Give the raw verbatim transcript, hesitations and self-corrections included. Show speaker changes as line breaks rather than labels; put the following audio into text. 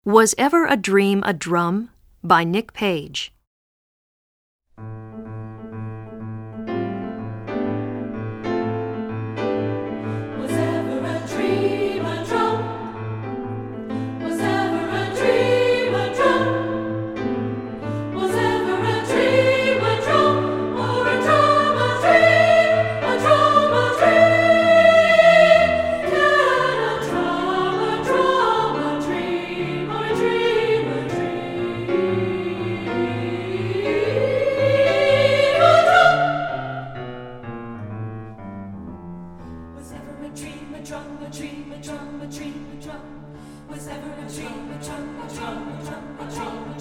Was Ever a Dream a Drum? By Nick Page.
Was ever a dream a drum? Was ever a dream a drum? Was ever a dream a drum? Or a drum a dream, a drum a dream? Can a drum a drum a dream, or a dream a dream? A drum. Was ever a dream a drum, a dream a drum, a dream a drum? Was ever a dream a drum, a drum, a drum, a dream a